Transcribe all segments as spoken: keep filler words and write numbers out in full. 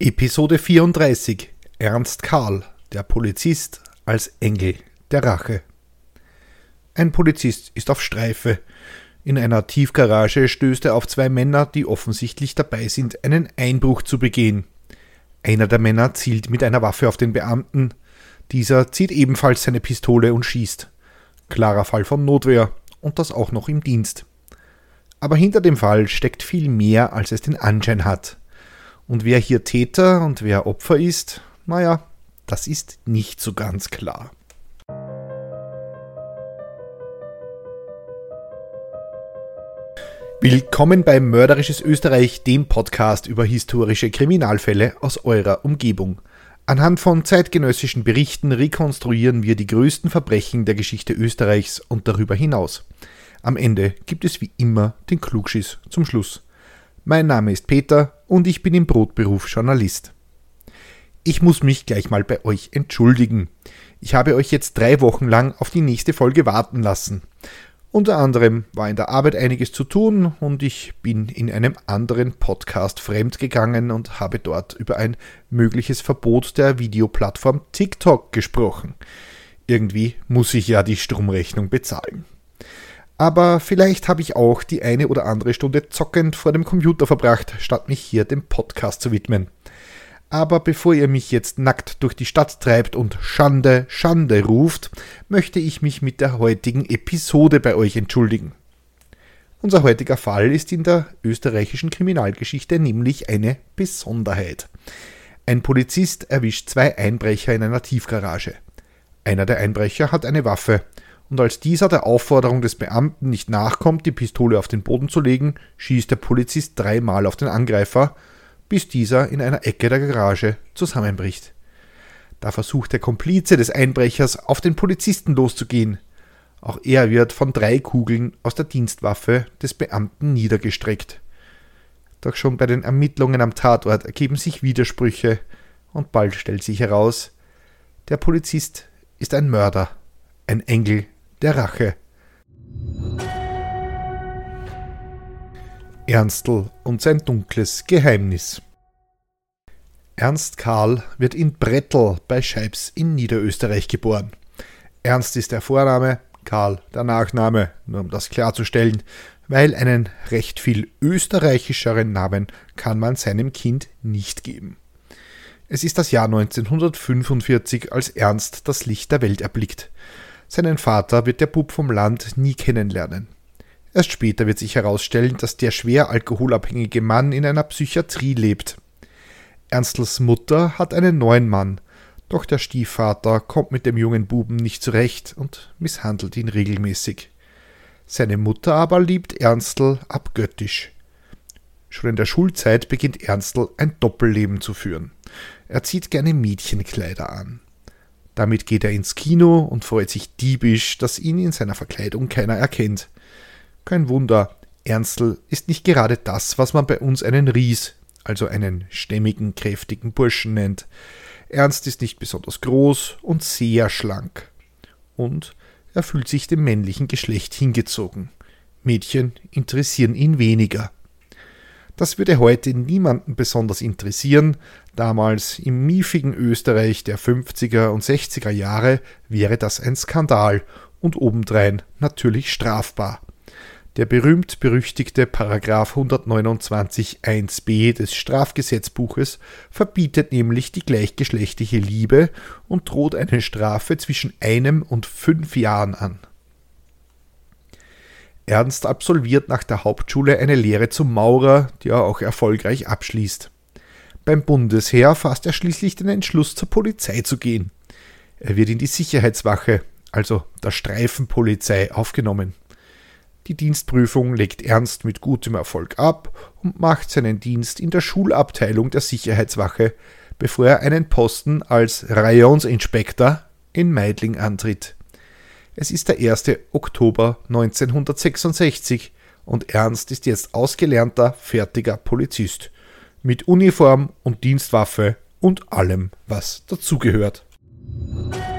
Episode vierunddreißig. Ernst Karl, der Polizist als Engel der Rache. Ein Polizist ist auf Streife. In einer Tiefgarage stößt er auf zwei Männer, die offensichtlich dabei sind, einen Einbruch zu begehen. Einer der Männer zielt mit einer Waffe auf den Beamten. Dieser zieht ebenfalls seine Pistole und schießt. Klarer Fall von Notwehr, und das auch noch im Dienst. Aber hinter dem Fall steckt viel mehr, als es den Anschein hat. Und wer hier Täter und wer Opfer ist, naja, das ist nicht so ganz klar. Willkommen bei Mörderisches Österreich, dem Podcast über historische Kriminalfälle aus eurer Umgebung. Anhand von zeitgenössischen Berichten rekonstruieren wir die größten Verbrechen der Geschichte Österreichs und darüber hinaus. Am Ende gibt es wie immer den Klugschiss zum Schluss. Mein Name ist Peter und ich bin im Brotberuf Journalist. Ich muss mich gleich mal bei euch entschuldigen. Ich habe euch jetzt drei Wochen lang auf die nächste Folge warten lassen. Unter anderem war in der Arbeit einiges zu tun und ich bin in einem anderen Podcast fremdgegangen und habe dort über ein mögliches Verbot der Videoplattform TikTok gesprochen. Irgendwie muss ich ja die Stromrechnung bezahlen. Aber vielleicht habe ich auch die eine oder andere Stunde zockend vor dem Computer verbracht, statt mich hier dem Podcast zu widmen. Aber bevor ihr mich jetzt nackt durch die Stadt treibt und Schande, Schande ruft, möchte ich mich mit der heutigen Episode bei euch entschuldigen. Unser heutiger Fall ist in der österreichischen Kriminalgeschichte nämlich eine Besonderheit. Ein Polizist erwischt zwei Einbrecher in einer Tiefgarage. Einer der Einbrecher hat eine Waffe. Und als dieser der Aufforderung des Beamten nicht nachkommt, die Pistole auf den Boden zu legen, schießt der Polizist dreimal auf den Angreifer, bis dieser in einer Ecke der Garage zusammenbricht. Da versucht der Komplize des Einbrechers, auf den Polizisten loszugehen. Auch er wird von drei Kugeln aus der Dienstwaffe des Beamten niedergestreckt. Doch schon bei den Ermittlungen am Tatort ergeben sich Widersprüche und bald stellt sich heraus, der Polizist ist ein Mörder, ein Engel der Rache. Ernstl und sein dunkles Geheimnis. Ernst Karl wird in Brettl bei Scheibs in Niederösterreich geboren. Ernst ist der Vorname, Karl der Nachname, nur um das klarzustellen, weil einen recht viel österreichischeren Namen kann man seinem Kind nicht geben. Es ist das Jahr neunzehnhundertfünfundvierzig, als Ernst das Licht der Welt erblickt. Seinen Vater wird der Bub vom Land nie kennenlernen. Erst später wird sich herausstellen, dass der schwer alkoholabhängige Mann in einer Psychiatrie lebt. Ernstls Mutter hat einen neuen Mann, doch der Stiefvater kommt mit dem jungen Buben nicht zurecht und misshandelt ihn regelmäßig. Seine Mutter aber liebt Ernstl abgöttisch. Schon in der Schulzeit beginnt Ernstl ein Doppelleben zu führen. Er zieht gerne Mädchenkleider an. Damit geht er ins Kino und freut sich diebisch, dass ihn in seiner Verkleidung keiner erkennt. Kein Wunder, Ernstl ist nicht gerade das, was man bei uns einen Ries, also einen stämmigen, kräftigen Burschen nennt. Ernst ist nicht besonders groß und sehr schlank. Und er fühlt sich dem männlichen Geschlecht hingezogen. Mädchen interessieren ihn weniger. Das würde heute niemanden besonders interessieren. Damals im miefigen Österreich der fünfziger und sechziger Jahre wäre das ein Skandal und obendrein natürlich strafbar. Der berühmt-berüchtigte Paragraph hundertneunundzwanzig eins b des Strafgesetzbuches verbietet nämlich die gleichgeschlechtliche Liebe und droht eine Strafe zwischen einem und fünf Jahren an. Ernst absolviert nach der Hauptschule eine Lehre zum Maurer, die er auch erfolgreich abschließt. Beim Bundesheer fasst er schließlich den Entschluss, zur Polizei zu gehen. Er wird in die Sicherheitswache, also der Streifenpolizei, aufgenommen. Die Dienstprüfung legt Ernst mit gutem Erfolg ab und macht seinen Dienst in der Schulabteilung der Sicherheitswache, bevor er einen Posten als Rayonsinspektor in Meidling antritt. Es ist der erste Oktober neunzehnhundertsechsundsechzig und Ernst ist jetzt ausgelernter, fertiger Polizist. Mit Uniform und Dienstwaffe und allem, was dazugehört.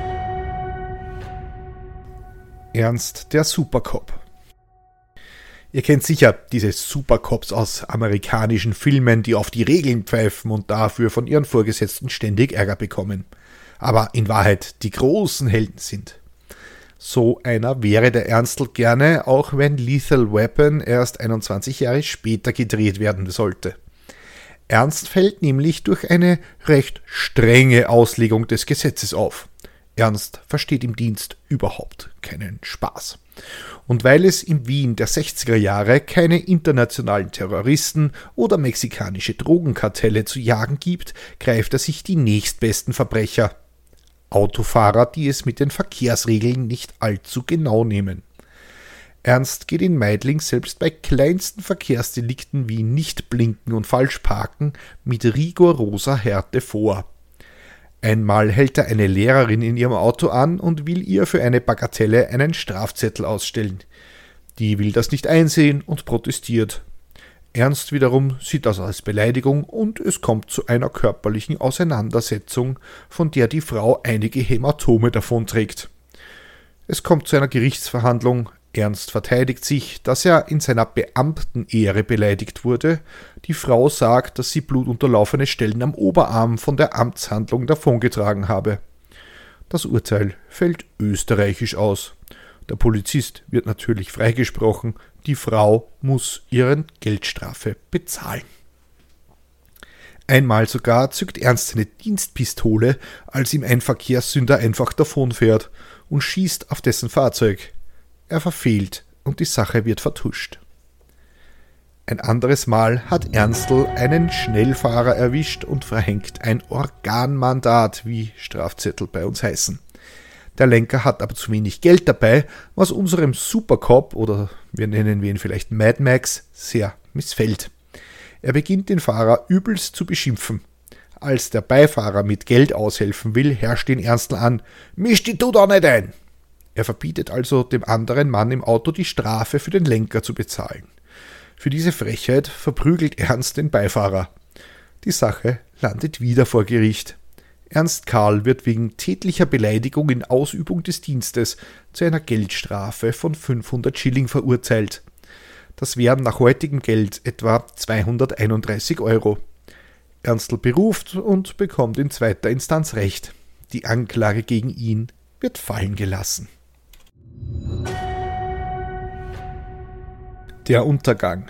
Ernst der Supercop. Ihr kennt sicher diese Supercops aus amerikanischen Filmen, die auf die Regeln pfeifen und dafür von ihren Vorgesetzten ständig Ärger bekommen. Aber in Wahrheit die großen Helden sind. So einer wäre der Ernstl gerne, auch wenn Lethal Weapon erst einundzwanzig Jahre später gedreht werden sollte. Ernst fällt nämlich durch eine recht strenge Auslegung des Gesetzes auf. Ernst versteht im Dienst überhaupt keinen Spaß. Und weil es in Wien der sechziger Jahre keine internationalen Terroristen oder mexikanische Drogenkartelle zu jagen gibt, greift er sich die nächstbesten Verbrecher. Autofahrer, die es mit den Verkehrsregeln nicht allzu genau nehmen. Ernst geht in Meidling selbst bei kleinsten Verkehrsdelikten wie Nichtblinken und Falschparken mit rigoroser Härte vor. Einmal hält er eine Lehrerin in ihrem Auto an und will ihr für eine Bagatelle einen Strafzettel ausstellen. Die will das nicht einsehen und protestiert. Ernst wiederum sieht das als Beleidigung und es kommt zu einer körperlichen Auseinandersetzung, von der die Frau einige Hämatome davonträgt. Es kommt zu einer Gerichtsverhandlung. Ernst verteidigt sich, dass er in seiner Beamtenehre beleidigt wurde. Die Frau sagt, dass sie blutunterlaufene Stellen am Oberarm von der Amtshandlung davongetragen habe. Das Urteil fällt österreichisch aus. Der Polizist wird natürlich freigesprochen, die Frau muss ihre Geldstrafe bezahlen. Einmal sogar zückt Ernst seine Dienstpistole, als ihm ein Verkehrssünder einfach davonfährt und schießt auf dessen Fahrzeug. Er verfehlt und die Sache wird vertuscht. Ein anderes Mal hat Ernstl einen Schnellfahrer erwischt und verhängt ein Organmandat, wie Strafzettel bei uns heißen. Der Lenker hat aber zu wenig Geld dabei, was unserem Supercop, oder wir nennen ihn vielleicht Mad Max, sehr missfällt. Er beginnt den Fahrer übelst zu beschimpfen. Als der Beifahrer mit Geld aushelfen will, herrscht ihn Ernstl an: „Misch die du da nicht ein!" Er verbietet also dem anderen Mann im Auto die Strafe für den Lenker zu bezahlen. Für diese Frechheit verprügelt Ernst den Beifahrer. Die Sache landet wieder vor Gericht. Ernst Karl wird wegen tätlicher Beleidigung in Ausübung des Dienstes zu einer Geldstrafe von fünfhundert Schilling verurteilt. Das wären nach heutigem Geld etwa zweihunderteinunddreißig Euro. Ernstl beruft und bekommt in zweiter Instanz Recht. Die Anklage gegen ihn wird fallen gelassen. Der Untergang.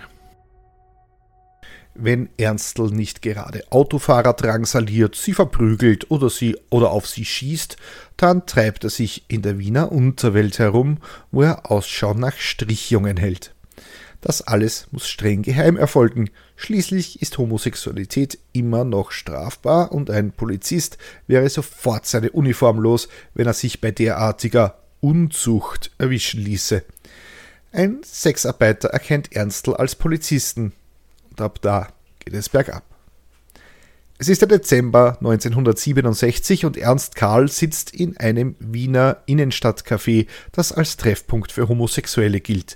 Wenn Ernstl nicht gerade Autofahrer drangsaliert, sie verprügelt oder sie oder auf sie schießt, dann treibt er sich in der Wiener Unterwelt herum, wo er Ausschau nach Strichjungen hält. Das alles muss streng geheim erfolgen. Schließlich ist Homosexualität immer noch strafbar und ein Polizist wäre sofort seine Uniform los, wenn er sich bei derartiger Unzucht erwischen ließe. Ein Sexarbeiter erkennt Ernstl als Polizisten und ab da geht es bergab. Es ist der Dezember neunzehnhundertsiebenundsechzig und Ernst Karl sitzt in einem Wiener Innenstadtcafé, das als Treffpunkt für Homosexuelle gilt.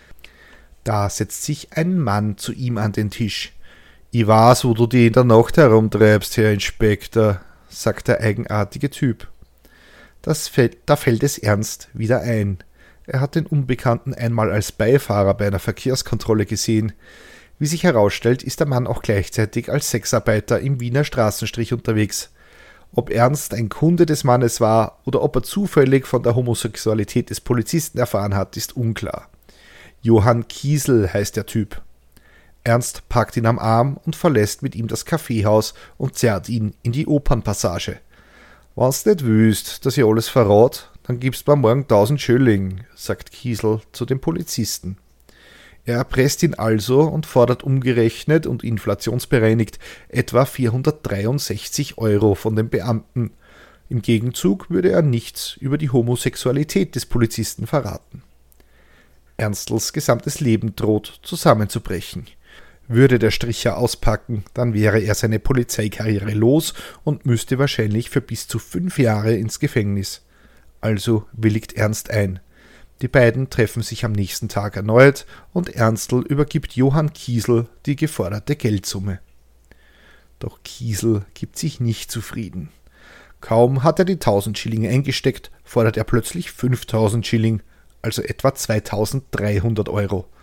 Da setzt sich ein Mann zu ihm an den Tisch. »Ich weiß, wo du dich in der Nacht herumtreibst, Herr Inspektor«, sagt der eigenartige Typ. Das fällt, da fällt es Ernst wieder ein. Er hat den Unbekannten einmal als Beifahrer bei einer Verkehrskontrolle gesehen. Wie sich herausstellt, ist der Mann auch gleichzeitig als Sexarbeiter im Wiener Straßenstrich unterwegs. Ob Ernst ein Kunde des Mannes war oder ob er zufällig von der Homosexualität des Polizisten erfahren hat, ist unklar. Johann Kiesel heißt der Typ. Ernst packt ihn am Arm und verlässt mit ihm das Kaffeehaus und zerrt ihn in die Opernpassage. »Wenn's nicht wüsst, dass ihr alles verrat, dann gibst mir morgen tausend Schilling«, sagt Kiesel zu dem Polizisten. Er erpresst ihn also und fordert umgerechnet und inflationsbereinigt etwa vierhundertdreiundsechzig Euro von dem Beamten. Im Gegenzug würde er nichts über die Homosexualität des Polizisten verraten. Ernstls gesamtes Leben droht zusammenzubrechen. Würde der Stricher auspacken, dann wäre er seine Polizeikarriere los und müsste wahrscheinlich für bis zu fünf Jahre ins Gefängnis. Also willigt Ernst ein. Die beiden treffen sich am nächsten Tag erneut und Ernstl übergibt Johann Kiesel die geforderte Geldsumme. Doch Kiesel gibt sich nicht zufrieden. Kaum hat er die tausend Schilling eingesteckt, fordert er plötzlich fünftausend Schilling, also etwa zweitausenddreihundert Euro.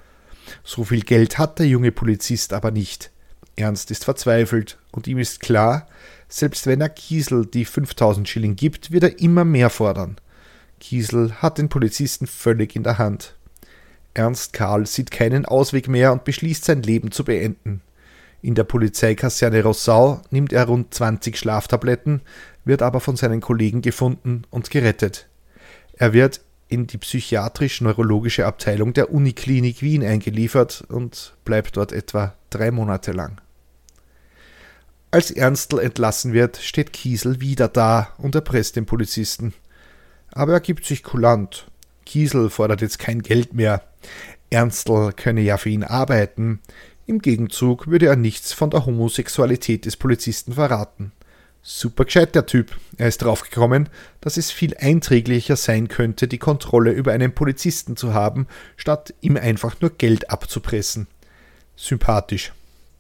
So viel Geld hat der junge Polizist aber nicht. Ernst ist verzweifelt und ihm ist klar, selbst wenn er Kiesel die fünftausend Schilling gibt, wird er immer mehr fordern. Kiesel hat den Polizisten völlig in der Hand. Ernst Karl sieht keinen Ausweg mehr und beschließt, sein Leben zu beenden. In der Polizeikaserne Rossau nimmt er rund zwanzig Schlaftabletten, wird aber von seinen Kollegen gefunden und gerettet. Er wird in die psychiatrisch-neurologische Abteilung der Uniklinik Wien eingeliefert und bleibt dort etwa drei Monate lang. Als Ernstl entlassen wird, steht Kiesel wieder da und erpresst den Polizisten. Aber er gibt sich kulant. Kiesel fordert jetzt kein Geld mehr. Ernstl könne ja für ihn arbeiten. Im Gegenzug würde er nichts von der Homosexualität des Polizisten verraten. Super gescheit der Typ. Er ist draufgekommen, dass es viel einträglicher sein könnte, die Kontrolle über einen Polizisten zu haben, statt ihm einfach nur Geld abzupressen. Sympathisch.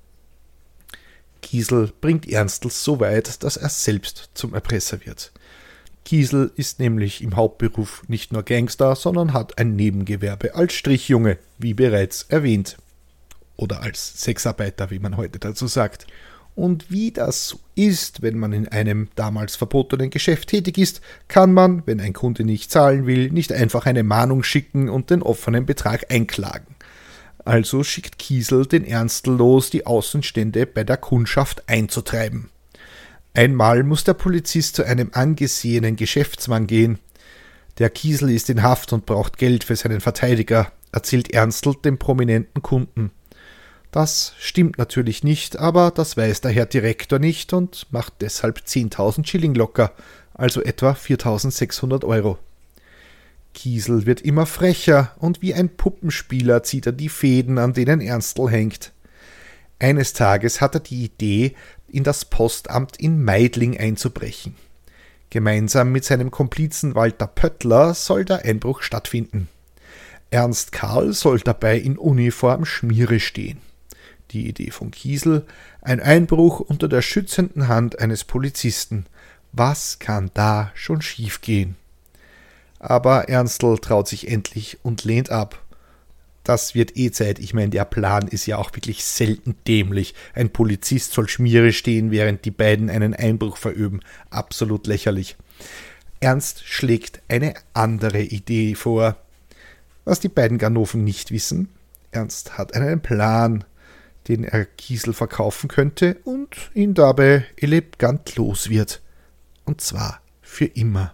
Kiesel bringt Ernstl so weit, dass er selbst zum Erpresser wird. Kiesel ist nämlich im Hauptberuf nicht nur Gangster, sondern hat ein Nebengewerbe als Strichjunge, wie bereits erwähnt. Oder als Sexarbeiter, wie man heute dazu sagt. Und wie das so ist, wenn man in einem damals verbotenen Geschäft tätig ist, kann man, wenn ein Kunde nicht zahlen will, nicht einfach eine Mahnung schicken und den offenen Betrag einklagen. Also schickt Kiesel den Ernstl los, die Außenstände bei der Kundschaft einzutreiben. Einmal muss der Polizist zu einem angesehenen Geschäftsmann gehen. Der Kiesel ist in Haft und braucht Geld für seinen Verteidiger, erzählt Ernstl dem prominenten Kunden. Das stimmt natürlich nicht, aber das weiß der Herr Direktor nicht und macht deshalb zehntausend Schilling locker, also etwa viertausendsechshundert Euro. Kiesel wird immer frecher und wie ein Puppenspieler zieht er die Fäden, an denen Ernstl hängt. Eines Tages hat er die Idee, in das Postamt in Meidling einzubrechen. Gemeinsam mit seinem Komplizen Walter Pöttler soll der Einbruch stattfinden. Ernst Karl soll dabei in Uniform Schmiere stehen. Die Idee von Kiesel, ein Einbruch unter der schützenden Hand eines Polizisten. Was kann da schon schiefgehen? Aber Ernstl traut sich endlich und lehnt ab. Das wird eh Zeit, ich meine, der Plan ist ja auch wirklich selten dämlich. Ein Polizist soll Schmiere stehen, während die beiden einen Einbruch verüben. Absolut lächerlich. Ernst schlägt eine andere Idee vor. Was die beiden Ganoven nicht wissen, Ernst hat einen Plan, den er Kiesel verkaufen könnte und ihn dabei elegant los wird. Und zwar für immer.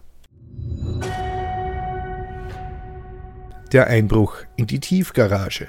Der Einbruch in die Tiefgarage.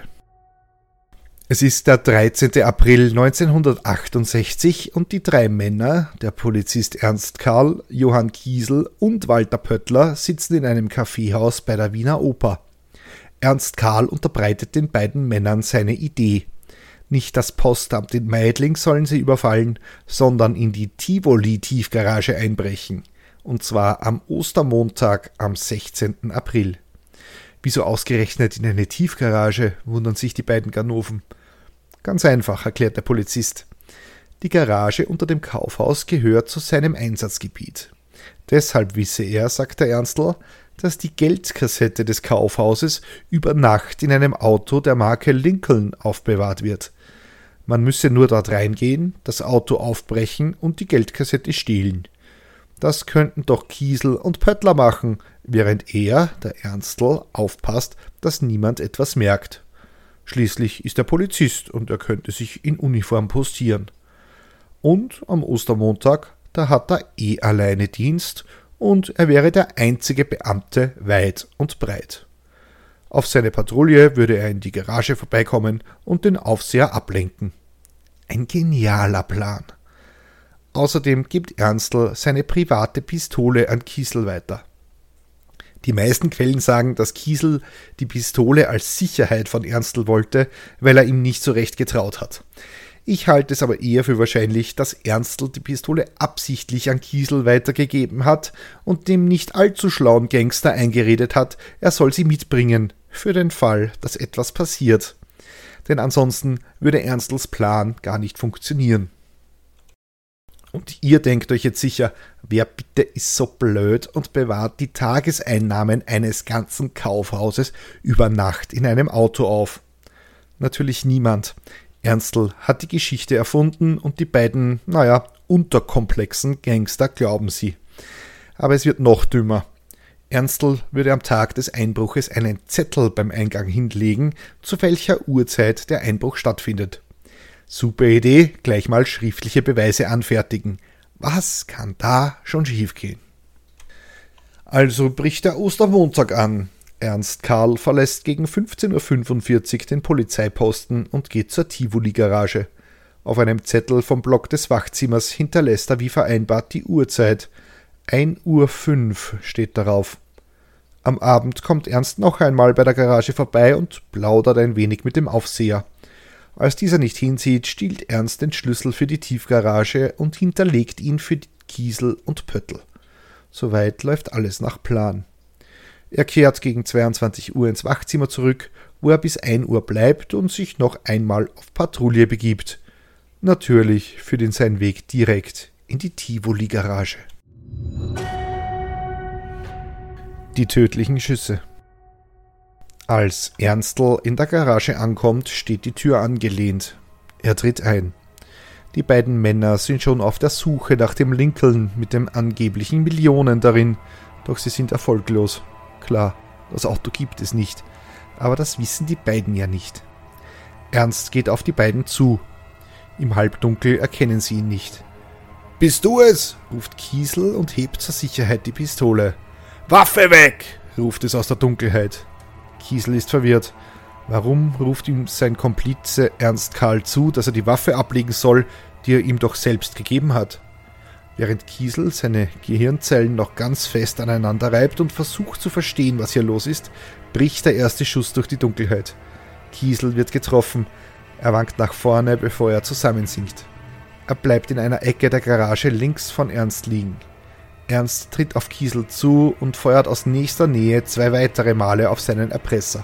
Es ist der dreizehnte April neunzehnhundertachtundsechzig und die drei Männer, der Polizist Ernst Karl, Johann Kiesel und Walter Pöttler, sitzen in einem Kaffeehaus bei der Wiener Oper. Ernst Karl unterbreitet den beiden Männern seine Idee. Nicht das Postamt in Meidling sollen sie überfallen, sondern in die Tivoli-Tiefgarage einbrechen. Und zwar am Ostermontag am sechzehnten April. Wieso ausgerechnet in eine Tiefgarage, wundern sich die beiden Ganoven. Ganz einfach, erklärt der Polizist. Die Garage unter dem Kaufhaus gehört zu seinem Einsatzgebiet. Deshalb wisse er, sagt der Ernstl, dass die Geldkassette des Kaufhauses über Nacht in einem Auto der Marke Lincoln aufbewahrt wird. Man müsse nur dort reingehen, das Auto aufbrechen und die Geldkassette stehlen. Das könnten doch Kiesel und Pöttler machen, während er, der Ernstl, aufpasst, dass niemand etwas merkt. Schließlich ist er Polizist und er könnte sich in Uniform postieren. Und am Ostermontag, da hat er eh alleine Dienst und er wäre der einzige Beamte weit und breit. Auf seine Patrouille würde er in die Garage vorbeikommen und den Aufseher ablenken. Ein genialer Plan. Außerdem gibt Ernstl seine private Pistole an Kiesel weiter. Die meisten Quellen sagen, dass Kiesel die Pistole als Sicherheit von Ernstl wollte, weil er ihm nicht so recht getraut hat. Ich halte es aber eher für wahrscheinlich, dass Ernstl die Pistole absichtlich an Kiesel weitergegeben hat und dem nicht allzu schlauen Gangster eingeredet hat, er soll sie mitbringen, für den Fall, dass etwas passiert. Denn ansonsten würde Ernstls Plan gar nicht funktionieren. Und ihr denkt euch jetzt sicher, wer bitte ist so blöd und bewahrt die Tageseinnahmen eines ganzen Kaufhauses über Nacht in einem Auto auf? Natürlich niemand. Ernstl hat die Geschichte erfunden und die beiden, naja, unterkomplexen Gangster glauben sie. Aber es wird noch dümmer. Ernstl würde am Tag des Einbruches einen Zettel beim Eingang hinlegen, zu welcher Uhrzeit der Einbruch stattfindet. Super Idee, gleich mal schriftliche Beweise anfertigen. Was kann da schon schiefgehen? Also bricht der Ostermontag an. Ernst Karl verlässt gegen fünfzehn Uhr fünfundvierzig den Polizeiposten und geht zur Tivoli-Garage. Auf einem Zettel vom Block des Wachzimmers hinterlässt er wie vereinbart die Uhrzeit. ein Uhr fünf steht darauf. Am Abend kommt Ernst noch einmal bei der Garage vorbei und plaudert ein wenig mit dem Aufseher. Als dieser nicht hinsieht, stiehlt Ernst den Schlüssel für die Tiefgarage und hinterlegt ihn für Kiesel und Pöttl. Soweit läuft alles nach Plan. Er kehrt gegen zweiundzwanzig Uhr ins Wachzimmer zurück, wo er bis ein Uhr bleibt und sich noch einmal auf Patrouille begibt. Natürlich führt ihn sein Weg direkt in die Tivoli-Garage. Die tödlichen Schüsse. Als Ernstl in der Garage ankommt, steht die Tür angelehnt. Er tritt ein. Die beiden Männer sind schon auf der Suche nach dem Lincoln mit den angeblichen Millionen darin, doch sie sind erfolglos. Klar, das Auto gibt es nicht, aber das wissen die beiden ja nicht. Ernst geht auf die beiden zu. Im Halbdunkel erkennen sie ihn nicht. »Bist du es?« ruft Kiesel und hebt zur Sicherheit die Pistole. »Waffe weg!« ruft es aus der Dunkelheit. Kiesel ist verwirrt. Warum ruft ihm sein Komplize Ernst Karl zu, dass er die Waffe ablegen soll, die er ihm doch selbst gegeben hat? Während Kiesel seine Gehirnzellen noch ganz fest aneinander reibt und versucht zu verstehen, was hier los ist, bricht der erste Schuss durch die Dunkelheit. Kiesel wird getroffen. Er wankt nach vorne, bevor er zusammensinkt. Er bleibt in einer Ecke der Garage links von Ernst liegen. Ernst tritt auf Kiesel zu und feuert aus nächster Nähe zwei weitere Male auf seinen Erpresser.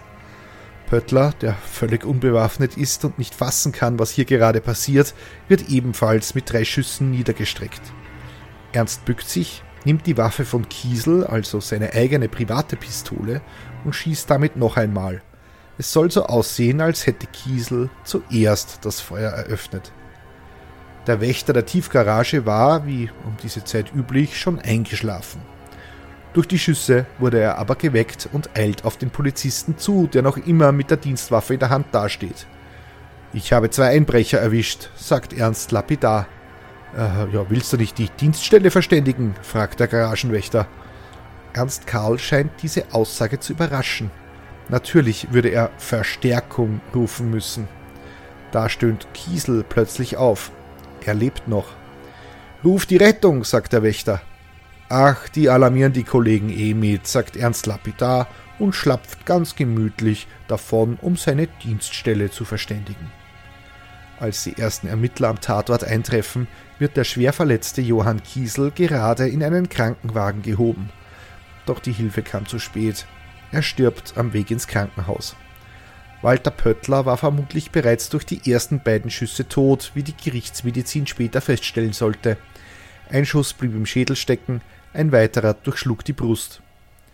Pöttl, der völlig unbewaffnet ist und nicht fassen kann, was hier gerade passiert, wird ebenfalls mit drei Schüssen niedergestreckt. Ernst bückt sich, nimmt die Waffe von Kiesel, also seine eigene private Pistole, und schießt damit noch einmal. Es soll so aussehen, als hätte Kiesel zuerst das Feuer eröffnet. Der Wächter der Tiefgarage war, wie um diese Zeit üblich, schon eingeschlafen. Durch die Schüsse wurde er aber geweckt und eilt auf den Polizisten zu, der noch immer mit der Dienstwaffe in der Hand dasteht. »Ich habe zwei Einbrecher erwischt«, sagt Ernst lapidar. Äh, ja, willst du nicht die Dienststelle verständigen?« fragt der Garagenwächter. Ernst Karl scheint diese Aussage zu überraschen. Natürlich würde er Verstärkung rufen müssen. Da stöhnt Kiesel plötzlich auf. Er lebt noch. »Ruf die Rettung«, sagt der Wächter. »Ach, die alarmieren die Kollegen eh mit«, sagt Ernst lapidar und schlapft ganz gemütlich davon, um seine Dienststelle zu verständigen. Als die ersten Ermittler am Tatort eintreffen, wird der schwer verletzte Johann Kiesel gerade in einen Krankenwagen gehoben. Doch die Hilfe kam zu spät. Er stirbt am Weg ins Krankenhaus. Walter Pöttl war vermutlich bereits durch die ersten beiden Schüsse tot, wie die Gerichtsmedizin später feststellen sollte. Ein Schuss blieb im Schädel stecken, ein weiterer durchschlug die Brust.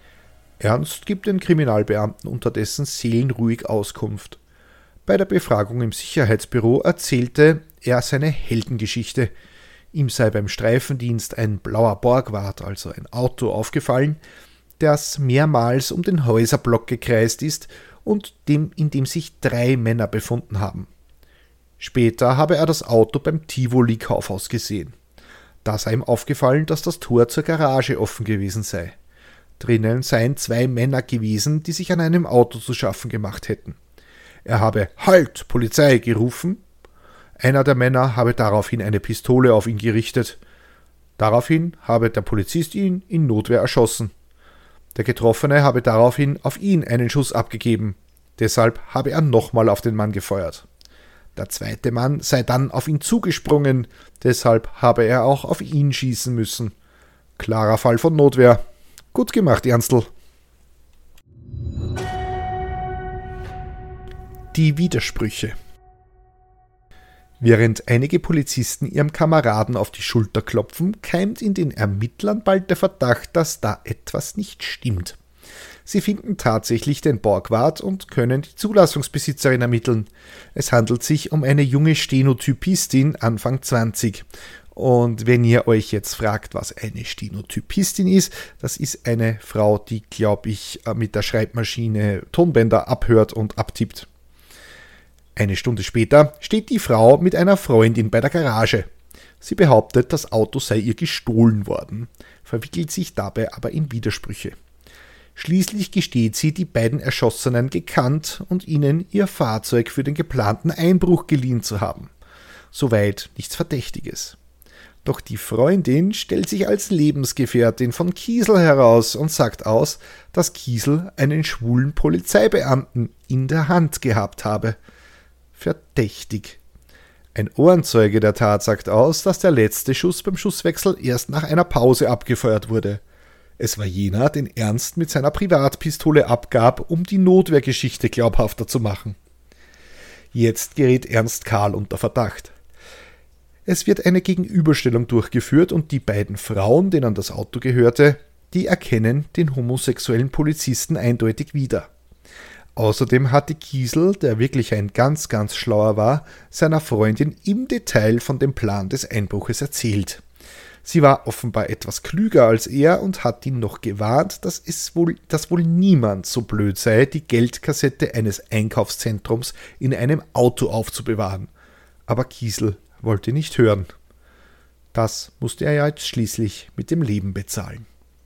Ernst gibt den Kriminalbeamten unterdessen seelenruhig Auskunft. Bei der Befragung im Sicherheitsbüro erzählte er seine Heldengeschichte. Ihm sei beim Streifendienst ein blauer Borgward, also ein Auto, aufgefallen, das mehrmals um den Häuserblock gekreist ist und dem, in dem sich drei Männer befunden haben. Später habe er das Auto beim Tivoli-Kaufhaus gesehen. Da sei ihm aufgefallen, dass das Tor zur Garage offen gewesen sei. Drinnen seien zwei Männer gewesen, die sich an einem Auto zu schaffen gemacht hätten. Er habe »Halt, Polizei« gerufen. Einer der Männer habe daraufhin eine Pistole auf ihn gerichtet. Daraufhin habe der Polizist ihn in Notwehr erschossen. Der Getroffene habe daraufhin auf ihn einen Schuss abgegeben. Deshalb habe er nochmal auf den Mann gefeuert. Der zweite Mann sei dann auf ihn zugesprungen. Deshalb habe er auch auf ihn schießen müssen. Klarer Fall von Notwehr. Gut gemacht, Ernstl. Die Widersprüche. Während einige Polizisten ihrem Kameraden auf die Schulter klopfen, keimt in den Ermittlern bald der Verdacht, dass da etwas nicht stimmt. Sie finden tatsächlich den Borgward und können die Zulassungsbesitzerin ermitteln. Es handelt sich um eine junge Stenotypistin, Anfang zwanzig. Und wenn ihr euch jetzt fragt, was eine Stenotypistin ist, das ist eine Frau, die, glaube ich, mit der Schreibmaschine Tonbänder abhört und abtippt. Eine Stunde später steht die Frau mit einer Freundin bei der Garage. Sie behauptet, das Auto sei ihr gestohlen worden, verwickelt sich dabei aber in Widersprüche. Schließlich gesteht sie, die beiden Erschossenen gekannt und ihnen ihr Fahrzeug für den geplanten Einbruch geliehen zu haben. Soweit nichts Verdächtiges. Doch die Freundin stellt sich als Lebensgefährtin von Kiesel heraus und sagt aus, dass Kiesel einen schwulen Polizeibeamten in der Hand gehabt habe. Verdächtig. Ein Ohrenzeuge der Tat sagt aus, dass der letzte Schuss beim Schusswechsel erst nach einer Pause abgefeuert wurde. Es war jener, den Ernst mit seiner Privatpistole abgab, um die Notwehrgeschichte glaubhafter zu machen. Jetzt gerät Ernst Karl unter Verdacht. Es wird eine Gegenüberstellung durchgeführt und die beiden Frauen, denen das Auto gehörte, die erkennen den homosexuellen Polizisten eindeutig wieder. Außerdem hatte Kiesel, der wirklich ein ganz, ganz schlauer war, seiner Freundin im Detail von dem Plan des Einbruches erzählt. Sie war offenbar etwas klüger als er und hat ihn noch gewarnt, dass es wohl, dass wohl niemand so blöd sei, die Geldkassette eines Einkaufszentrums in einem Auto aufzubewahren. Aber Kiesel wollte nicht hören. Das musste er ja jetzt schließlich mit dem Leben bezahlen.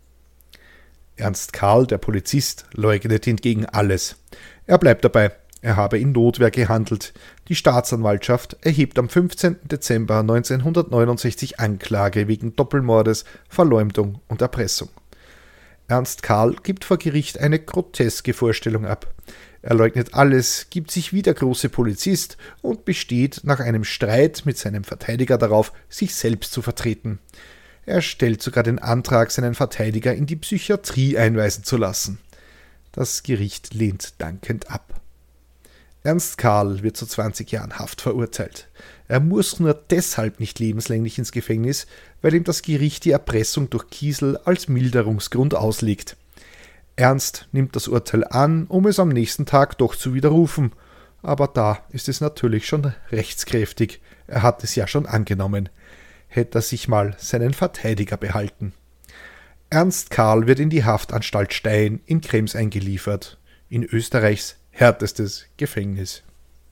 Ernst Karl, der Polizist, leugnet hingegen alles. Er bleibt dabei, er habe in Notwehr gehandelt. Die Staatsanwaltschaft erhebt am fünfzehnten Dezember neunzehnhundertneunundsechzig Anklage wegen Doppelmordes, Verleumdung und Erpressung. Ernst Karl gibt vor Gericht eine groteske Vorstellung ab. Er leugnet alles, gibt sich wie der große Polizist und besteht nach einem Streit mit seinem Verteidiger darauf, sich selbst zu vertreten. Er stellt sogar den Antrag, seinen Verteidiger in die Psychiatrie einweisen zu lassen. Das Gericht lehnt dankend ab. Ernst Karl wird zu zwanzig Jahren Haft verurteilt. Er muss nur deshalb nicht lebenslänglich ins Gefängnis, weil ihm das Gericht die Erpressung durch Kiesel als Milderungsgrund auslegt. Ernst nimmt das Urteil an, um es am nächsten Tag doch zu widerrufen. Aber da ist es natürlich schon rechtskräftig. Er hat es ja schon angenommen. Hätte er sich mal seinen Verteidiger behalten. Ernst Karl wird in die Haftanstalt Stein in Krems eingeliefert. In Österreichs härtestes Gefängnis.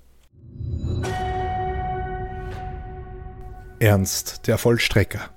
Ernst, der Vollstrecker.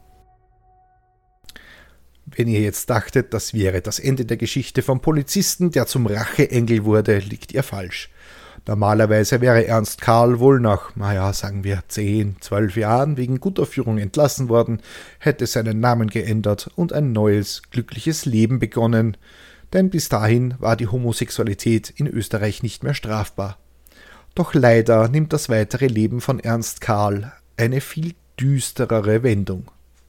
Wenn ihr jetzt dachtet, das wäre das Ende der Geschichte vom Polizisten, der zum Racheengel wurde, liegt ihr falsch. Normalerweise wäre Ernst Karl wohl nach, naja, sagen wir zehn, zwölf Jahren wegen guter Führung entlassen worden, hätte seinen Namen geändert und ein neues, glückliches Leben begonnen, denn bis dahin war die Homosexualität in Österreich nicht mehr strafbar. Doch leider nimmt das weitere Leben von Ernst Karl eine viel düsterere Wendung.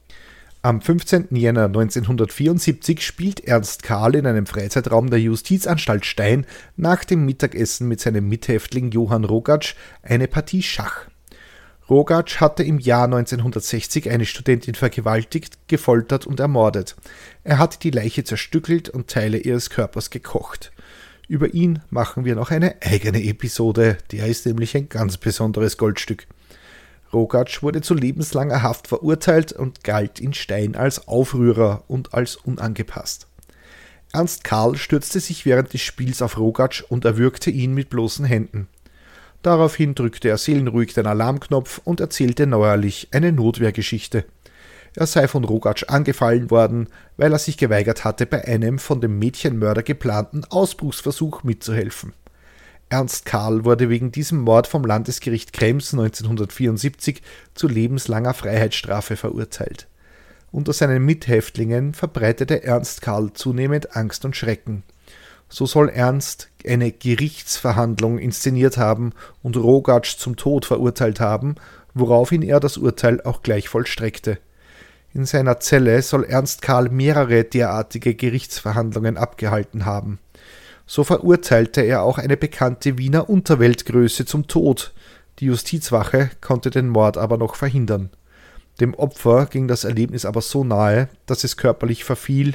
Am fünfzehnten Jänner neunzehnhundertvierundsiebzig spielt Ernst Karl in einem Freizeitraum der Justizanstalt Stein nach dem Mittagessen mit seinem Mithäftling Johann Rogatsch eine Partie Schach. Rogatsch hatte im Jahr neunzehnhundertsechzig eine Studentin vergewaltigt, gefoltert und ermordet. Er hatte die Leiche zerstückelt und Teile ihres Körpers gekocht. Über ihn machen wir noch eine eigene Episode, der ist nämlich ein ganz besonderes Goldstück. Rogatsch wurde zu lebenslanger Haft verurteilt und galt in Stein als Aufrührer und als unangepasst. Ernst Karl stürzte sich während des Spiels auf Rogatsch und erwürgte ihn mit bloßen Händen. Daraufhin drückte er seelenruhig den Alarmknopf und erzählte neuerlich eine Notwehrgeschichte. Er sei von Rogatsch angefallen worden, weil er sich geweigert hatte, bei einem von dem Mädchenmörder geplanten Ausbruchsversuch mitzuhelfen. Ernst Karl wurde wegen diesem Mord vom Landesgericht Krems neunzehnhundertvierundsiebzig zu lebenslanger Freiheitsstrafe verurteilt. Unter seinen Mithäftlingen verbreitete Ernst Karl zunehmend Angst und Schrecken. So soll Ernst eine Gerichtsverhandlung inszeniert haben und Rogatsch zum Tod verurteilt haben, woraufhin er das Urteil auch gleich vollstreckte. In seiner Zelle soll Ernst Karl mehrere derartige Gerichtsverhandlungen abgehalten haben. So verurteilte er auch eine bekannte Wiener Unterweltgröße zum Tod. Die Justizwache konnte den Mord aber noch verhindern. Dem Opfer ging das Erlebnis aber so nahe, dass es körperlich verfiel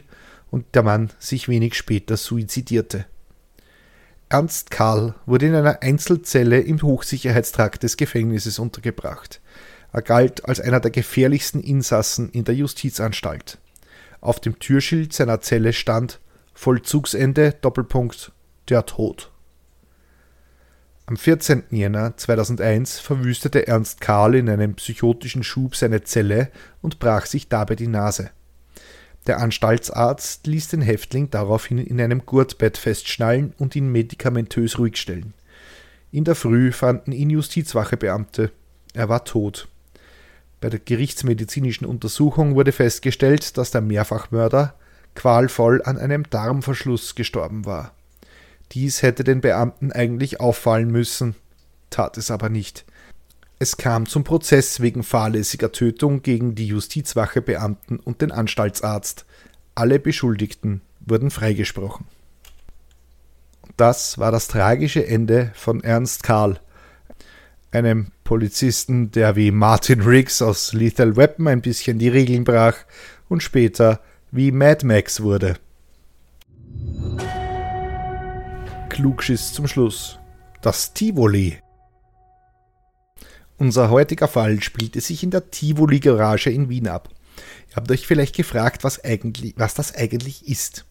und der Mann sich wenig später suizidierte. Ernst Karl wurde in einer Einzelzelle im Hochsicherheitstrakt des Gefängnisses untergebracht. Er galt als einer der gefährlichsten Insassen in der Justizanstalt. Auf dem Türschild seiner Zelle stand Vollzugsende, Doppelpunkt, der Tod. Am vierzehnten Jänner zweitausendeins verwüstete Ernst Karl in einem psychotischen Schub seine Zelle und brach sich dabei die Nase. Der Anstaltsarzt ließ den Häftling daraufhin in einem Gurtbett festschnallen und ihn medikamentös ruhig stellen. In der Früh fanden ihn Justizwachebeamte. Er war tot. Bei der gerichtsmedizinischen Untersuchung wurde festgestellt, dass der Mehrfachmörder qualvoll an einem Darmverschluss gestorben war. Dies hätte den Beamten eigentlich auffallen müssen, tat es aber nicht. Es kam zum Prozess wegen fahrlässiger Tötung gegen die Justizwachebeamten und den Anstaltsarzt. Alle Beschuldigten wurden freigesprochen. Das war das tragische Ende von Ernst Karl, einem Polizisten, der wie Martin Riggs aus Lethal Weapon ein bisschen die Regeln brach und später wie Mad Max wurde. Klugschiss zum Schluss. Das Tivoli. Unser heutiger Fall spielte sich in der Tivoli-Garage in Wien ab. Ihr habt euch vielleicht gefragt, was, eigentlich, was das eigentlich ist.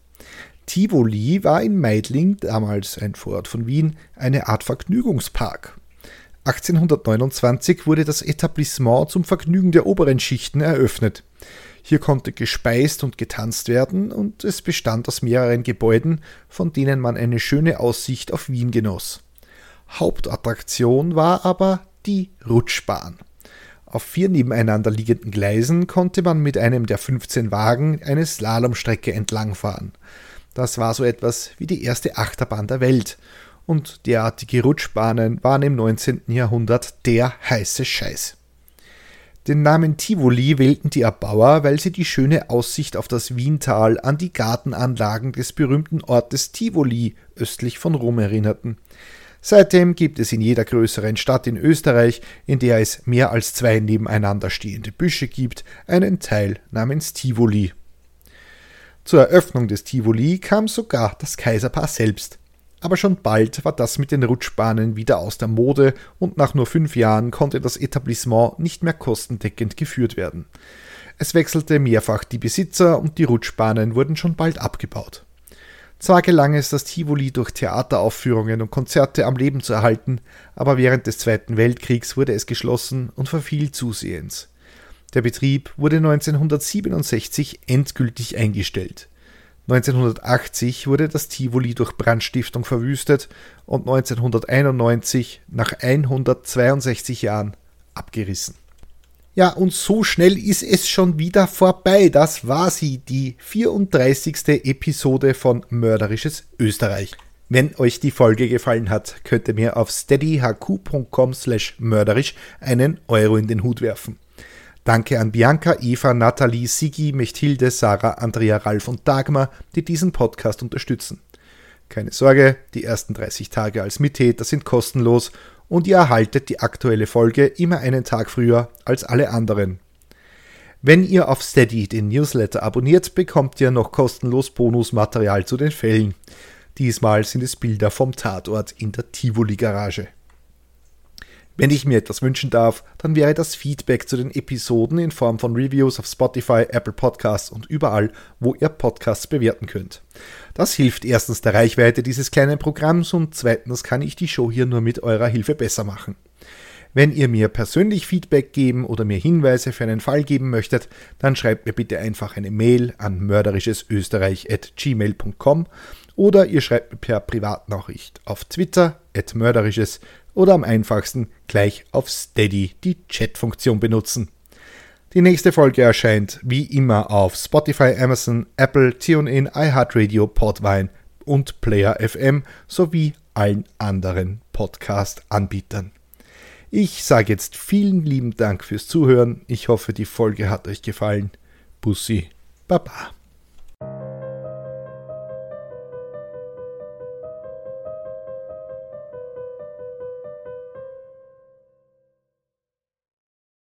Tivoli war in Meidling, damals ein Vorort von Wien, eine Art Vergnügungspark. achtzehnhundertneunundzwanzig wurde das Etablissement zum Vergnügen der oberen Schichten eröffnet. Hier konnte gespeist und getanzt werden und es bestand aus mehreren Gebäuden, von denen man eine schöne Aussicht auf Wien genoss. Hauptattraktion war aber die Rutschbahn. Auf vier nebeneinander liegenden Gleisen konnte man mit einem der fünfzehn Wagen eine Slalomstrecke entlangfahren. Das war so etwas wie die erste Achterbahn der Welt. Und derartige Rutschbahnen waren im neunzehnten Jahrhundert der heiße Scheiß. Den Namen Tivoli wählten die Erbauer, weil sie die schöne Aussicht auf das Wiental an die Gartenanlagen des berühmten Ortes Tivoli östlich von Rom erinnerten. Seitdem gibt es in jeder größeren Stadt in Österreich, in der es mehr als zwei nebeneinander stehende Büsche gibt, einen Teil namens Tivoli. Zur Eröffnung des Tivoli kam sogar das Kaiserpaar selbst. Aber schon bald war das mit den Rutschbahnen wieder aus der Mode und nach nur fünf Jahren konnte das Etablissement nicht mehr kostendeckend geführt werden. Es wechselte mehrfach die Besitzer und die Rutschbahnen wurden schon bald abgebaut. Zwar gelang es, das Tivoli durch Theateraufführungen und Konzerte am Leben zu erhalten, aber während des Zweiten Weltkriegs wurde es geschlossen und verfiel zusehends. Der Betrieb wurde neunzehnhundertsiebenundsechzig endgültig eingestellt. neunzehnhundertachtzig wurde das Tivoli durch Brandstiftung verwüstet und neunzehnhunderteinundneunzig, nach hundertzweiundsechzig Jahren, abgerissen. Ja, und so schnell ist es schon wieder vorbei. Das war sie, die vierunddreißigste Episode von Mörderisches Österreich. Wenn euch die Folge gefallen hat, könnt ihr mir auf steadyhq punkt com slash mörderisch einen Euro in den Hut werfen. Danke an Bianca, Eva, Nathalie, Sigi, Mechthilde, Sarah, Andrea, Ralf und Dagmar, die diesen Podcast unterstützen. Keine Sorge, die ersten dreißig Tage als Mittäter sind kostenlos und ihr erhaltet die aktuelle Folge immer einen Tag früher als alle anderen. Wenn ihr auf Steady den Newsletter abonniert, bekommt ihr noch kostenlos Bonusmaterial zu den Fällen. Diesmal sind es Bilder vom Tatort in der Tivoli-Garage. Wenn ich mir etwas wünschen darf, dann wäre das Feedback zu den Episoden in Form von Reviews auf Spotify, Apple Podcasts und überall, wo ihr Podcasts bewerten könnt. Das hilft erstens der Reichweite dieses kleinen Programms und zweitens kann ich die Show hier nur mit eurer Hilfe besser machen. Wenn ihr mir persönlich Feedback geben oder mir Hinweise für einen Fall geben möchtet, dann schreibt mir bitte einfach eine Mail an mörderischesösterreich at gmail punkt com oder ihr schreibt mir per Privatnachricht auf Twitter at mörderisches oder am einfachsten gleich auf Steady die Chat-Funktion benutzen. Die nächste Folge erscheint wie immer auf Spotify, Amazon, Apple, TuneIn, iHeartRadio, Podvine und Player F M sowie allen anderen Podcast-Anbietern. Ich sage jetzt vielen lieben Dank fürs Zuhören. Ich hoffe, die Folge hat euch gefallen. Bussi, Baba.